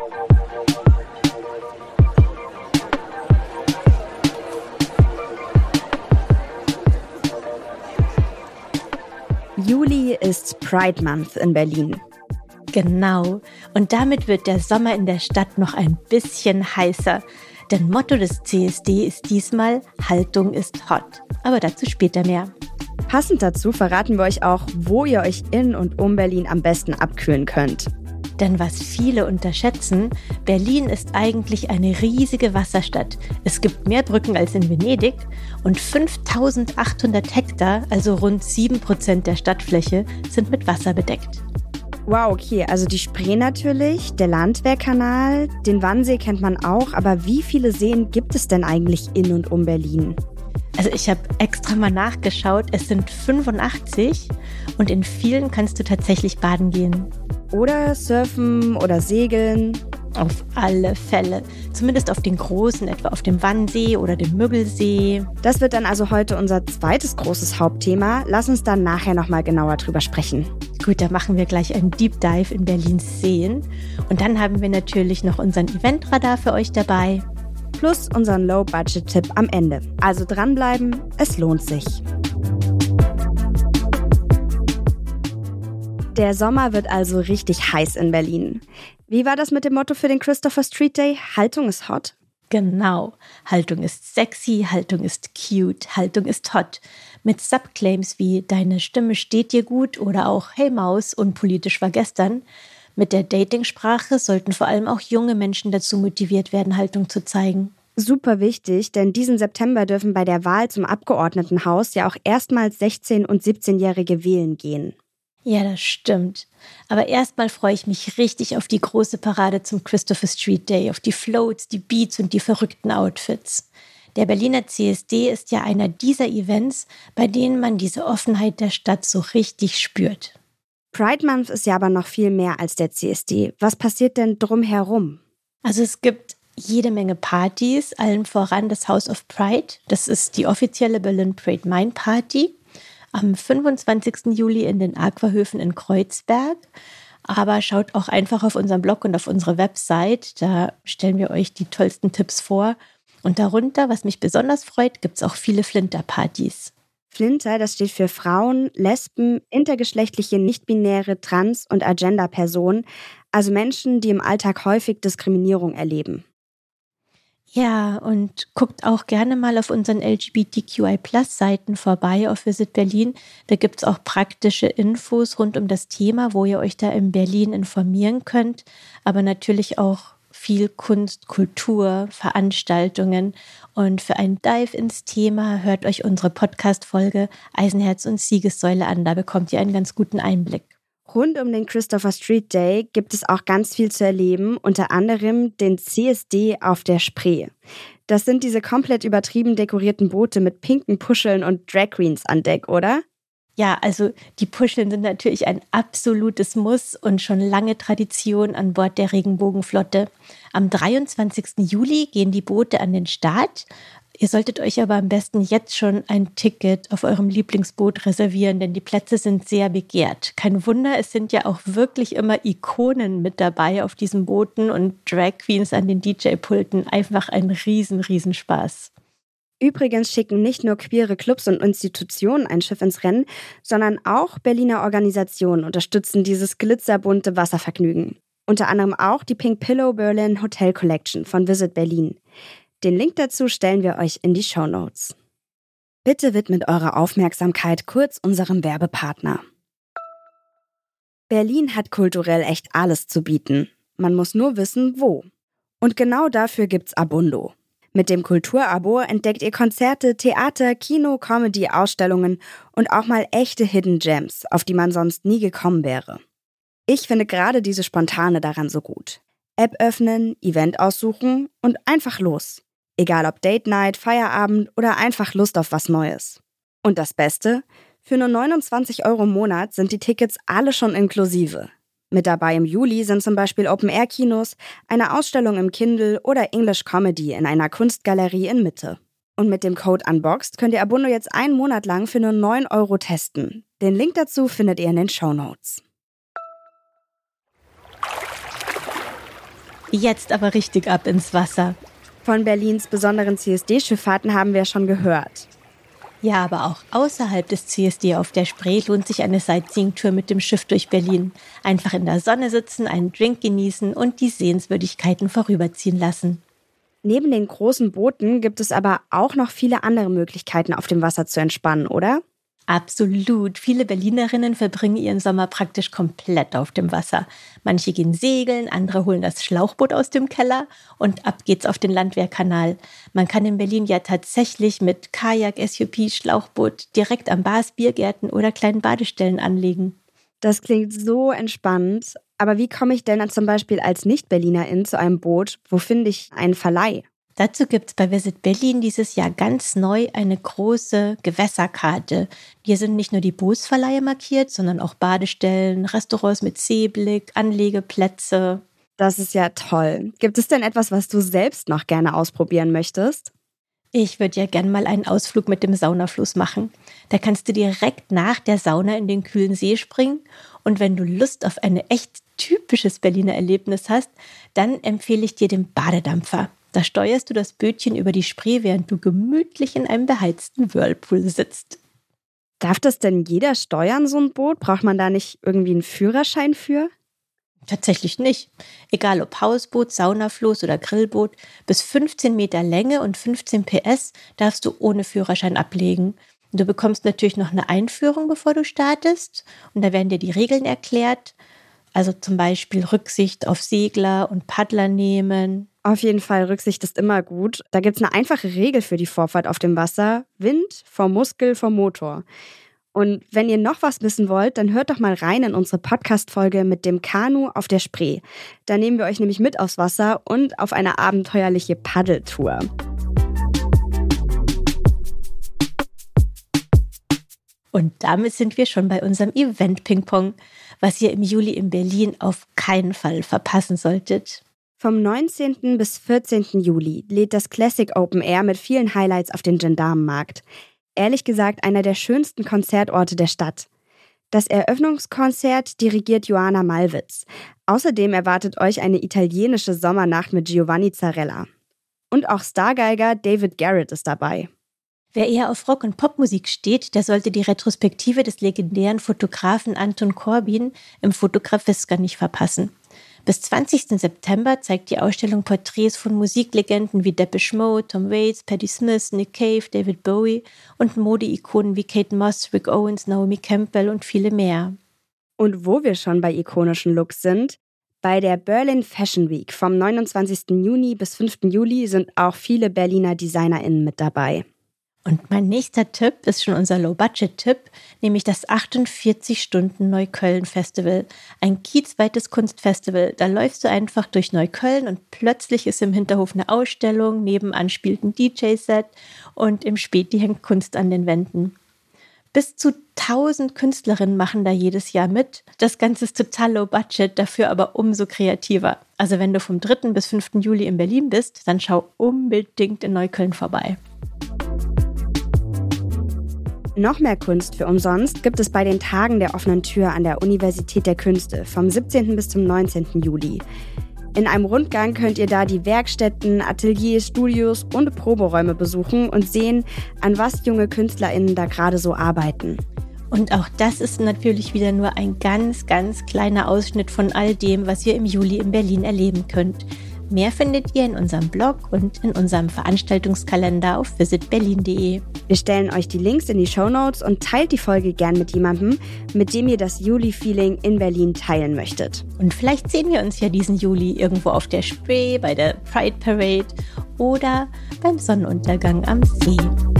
Juli ist Pride Month in Berlin. Genau. Und damit wird der Sommer in der Stadt noch ein bisschen heißer. Denn Motto des CSD ist diesmal Haltung ist hot. Aber dazu später mehr. Passend dazu verraten wir euch auch, wo ihr euch in und um Berlin am besten abkühlen könnt. Denn was viele unterschätzen, Berlin ist eigentlich eine riesige Wasserstadt. Es gibt mehr Brücken als in Venedig und 5.800 Hektar, also rund 7% der Stadtfläche, sind mit Wasser bedeckt. Wow, okay, also die Spree natürlich, der Landwehrkanal, den Wannsee kennt man auch, aber wie viele Seen gibt es denn eigentlich in und um Berlin? Also ich habe extra mal nachgeschaut, es sind 85 und in vielen kannst du tatsächlich baden gehen. Oder surfen oder segeln. Auf alle Fälle. Zumindest auf den großen, etwa auf dem Wannsee oder dem Müggelsee. Das wird dann also heute unser zweites großes Hauptthema. Lass uns dann nachher nochmal genauer drüber sprechen. Gut, da machen wir gleich einen Deep Dive in Berlins Seen. Und dann haben wir natürlich noch unseren Eventradar für euch dabei. Plus unseren Low-Budget-Tipp am Ende. Also dranbleiben, es lohnt sich. Der Sommer wird also richtig heiß in Berlin. Wie war das mit dem Motto für den Christopher Street Day? Haltung ist hot? Genau. Haltung ist sexy, Haltung ist cute, Haltung ist hot. Mit Subclaims wie Deine Stimme steht dir gut oder auch Hey Maus, unpolitisch war gestern. Mit der Datingsprache sollten vor allem auch junge Menschen dazu motiviert werden, Haltung zu zeigen. Super wichtig, denn diesen September dürfen bei der Wahl zum Abgeordnetenhaus ja auch erstmals 16- und 17-Jährige wählen gehen. Ja, das stimmt. Aber erstmal freue ich mich richtig auf die große Parade zum Christopher Street Day, auf die Floats, die Beats und die verrückten Outfits. Der Berliner CSD ist ja einer dieser Events, bei denen man diese Offenheit der Stadt so richtig spürt. Pride Month ist ja aber noch viel mehr als der CSD. Was passiert denn drumherum? Also es gibt jede Menge Partys, allen voran das House of Pride. Das ist die offizielle Berlin Pride Main Party. Am 25. Juli in den Aquahöfen in Kreuzberg. Aber schaut auch einfach auf unseren Blog und auf unsere Website. Da stellen wir euch die tollsten Tipps vor. Und darunter, was mich besonders freut, gibt es auch viele Flinter-Partys. Flinter, das steht für Frauen, Lesben, intergeschlechtliche, nicht-binäre, Trans- und Agender-Personen. Also Menschen, die im Alltag häufig Diskriminierung erleben. Ja, und guckt auch gerne mal auf unseren LGBTQI+-Seiten vorbei auf Visit Berlin. Da gibt es auch praktische Infos rund um das Thema, wo ihr euch da in Berlin informieren könnt. Aber natürlich auch viel Kunst, Kultur, Veranstaltungen. Und für einen Dive ins Thema hört euch unsere Podcast-Folge Eisenherz und Siegessäule an. Da bekommt ihr einen ganz guten Einblick. Rund um den Christopher Street Day gibt es auch ganz viel zu erleben, unter anderem den CSD auf der Spree. Das sind diese komplett übertrieben dekorierten Boote mit pinken Puscheln und Drag Queens an Deck, oder? Ja, also die Puscheln sind natürlich ein absolutes Muss und schon lange Tradition an Bord der Regenbogenflotte. Am 23. Juli gehen die Boote an den Start. Ihr solltet euch aber am besten jetzt schon ein Ticket auf eurem Lieblingsboot reservieren, denn die Plätze sind sehr begehrt. Kein Wunder, es sind ja auch wirklich immer Ikonen mit dabei auf diesen Booten und Drag Queens an den DJ-Pulten. Einfach ein riesen Spaß. Übrigens schicken nicht nur queere Clubs und Institutionen ein Schiff ins Rennen, sondern auch Berliner Organisationen unterstützen dieses glitzerbunte Wasservergnügen. Unter anderem auch die Pink Pillow Berlin Hotel Collection von Visit Berlin. Den Link dazu stellen wir euch in die Shownotes. Bitte widmet eure Aufmerksamkeit kurz unserem Werbepartner. Berlin hat kulturell echt alles zu bieten. Man muss nur wissen, wo. Und genau dafür gibt's Abundo. Mit dem Kulturabo entdeckt ihr Konzerte, Theater, Kino, Comedy, Ausstellungen und auch mal echte Hidden Gems, auf die man sonst nie gekommen wäre. Ich finde gerade diese Spontane daran so gut. App öffnen, Event aussuchen und einfach los. Egal ob Date Night, Feierabend oder einfach Lust auf was Neues. Und das Beste? Für nur 29 € im Monat sind die Tickets alle schon inklusive. Mit dabei im Juli sind zum Beispiel Open-Air-Kinos, eine Ausstellung im Kindle oder English Comedy in einer Kunstgalerie in Mitte. Und mit dem Code UNBOXED könnt ihr Abundo jetzt einen Monat lang für nur 9 € testen. Den Link dazu findet ihr in den Shownotes. Jetzt aber richtig ab ins Wasser. Von Berlins besonderen CSD-Schifffahrten haben wir schon gehört. Ja, aber auch außerhalb des CSD auf der Spree lohnt sich eine Sightseeing-Tour mit dem Schiff durch Berlin. Einfach in der Sonne sitzen, einen Drink genießen und die Sehenswürdigkeiten vorüberziehen lassen. Neben den großen Booten gibt es aber auch noch viele andere Möglichkeiten, auf dem Wasser zu entspannen, oder? Absolut. Viele Berlinerinnen verbringen ihren Sommer praktisch komplett auf dem Wasser. Manche gehen segeln, andere holen das Schlauchboot aus dem Keller und ab geht's auf den Landwehrkanal. Man kann in Berlin ja tatsächlich mit Kajak, SUP, Schlauchboot direkt am Bars, Biergärten oder kleinen Badestellen anlegen. Das klingt so entspannt. Aber wie komme ich denn dann zum Beispiel als Nicht-Berlinerin zu einem Boot? Wo finde ich einen Verleih? Dazu gibt es bei Visit Berlin dieses Jahr ganz neu eine große Gewässerkarte. Hier sind nicht nur die Bootsverleihe markiert, sondern auch Badestellen, Restaurants mit Seeblick, Anlegeplätze. Das ist ja toll. Gibt es denn etwas, was du selbst noch gerne ausprobieren möchtest? Ich würde ja gerne mal einen Ausflug mit dem Saunafluss machen. Da kannst du direkt nach der Sauna in den kühlen See springen. Und wenn du Lust auf ein echt typisches Berliner Erlebnis hast, dann empfehle ich dir den Badedampfer. Da steuerst du das Bötchen über die Spree, während du gemütlich in einem beheizten Whirlpool sitzt. Darf das denn jeder steuern, so ein Boot? Braucht man da nicht irgendwie einen Führerschein für? Tatsächlich nicht. Egal ob Hausboot, Saunafloß oder Grillboot, bis 15 Meter Länge und 15 PS darfst du ohne Führerschein ablegen. Du bekommst natürlich noch eine Einführung, bevor du startest. Und da werden dir die Regeln erklärt. Also zum Beispiel Rücksicht auf Segler und Paddler nehmen. Auf jeden Fall, Rücksicht ist immer gut. Da gibt es eine einfache Regel für die Vorfahrt auf dem Wasser. Wind vom Muskel vom Motor. Und wenn ihr noch was wissen wollt, dann hört doch mal rein in unsere Podcast-Folge mit dem Kanu auf der Spree. Da nehmen wir euch nämlich mit aufs Wasser und auf eine abenteuerliche Paddeltour. Und damit sind wir schon bei unserem Event Ping-Pong, was ihr im Juli in Berlin auf keinen Fall verpassen solltet. Vom 19. bis 14. Juli lädt das Classic Open Air mit vielen Highlights auf den Gendarmenmarkt. Ehrlich gesagt einer der schönsten Konzertorte der Stadt. Das Eröffnungskonzert dirigiert Johanna Malwitz. Außerdem erwartet euch eine italienische Sommernacht mit Giovanni Zarella. Und auch Stargeiger David Garrett ist dabei. Wer eher auf Rock- und Popmusik steht, der sollte die Retrospektive des legendären Fotografen Anton Corbijn im Fotografiska nicht verpassen. Bis 20. September zeigt die Ausstellung Porträts von Musiklegenden wie Depeche Mode, Tom Waits, Patti Smith, Nick Cave, David Bowie und Modeikonen wie Kate Moss, Rick Owens, Naomi Campbell und viele mehr. Und wo wir schon bei ikonischen Looks sind, bei der Berlin Fashion Week vom 29. Juni bis 5. Juli sind auch viele Berliner DesignerInnen mit dabei. Und mein nächster Tipp ist schon unser Low-Budget-Tipp, nämlich das 48-Stunden-Neukölln-Festival. Ein kiezweites Kunstfestival. Da läufst du einfach durch Neukölln und plötzlich ist im Hinterhof eine Ausstellung, nebenan spielt ein DJ-Set und im Späti hängt Kunst an den Wänden. Bis zu 1000 Künstlerinnen machen da jedes Jahr mit. Das Ganze ist total low-budget, dafür aber umso kreativer. Also wenn du vom 3. bis 5. Juli in Berlin bist, dann schau unbedingt in Neukölln vorbei. Noch mehr Kunst für umsonst gibt es bei den Tagen der offenen Tür an der Universität der Künste vom 17. bis zum 19. Juli. In einem Rundgang könnt ihr da die Werkstätten, Ateliers, Studios und Proberäume besuchen und sehen, an was junge KünstlerInnen da gerade so arbeiten. Und auch das ist natürlich wieder nur ein ganz, ganz kleiner Ausschnitt von all dem, was ihr im Juli in Berlin erleben könnt. Mehr findet ihr in unserem Blog und in unserem Veranstaltungskalender auf visitberlin.de. Wir stellen euch die Links in die Shownotes und teilt die Folge gern mit jemandem, mit dem ihr das Juli-Feeling in Berlin teilen möchtet. Und vielleicht sehen wir uns ja diesen Juli irgendwo auf der Spree, bei der Pride Parade oder beim Sonnenuntergang am See.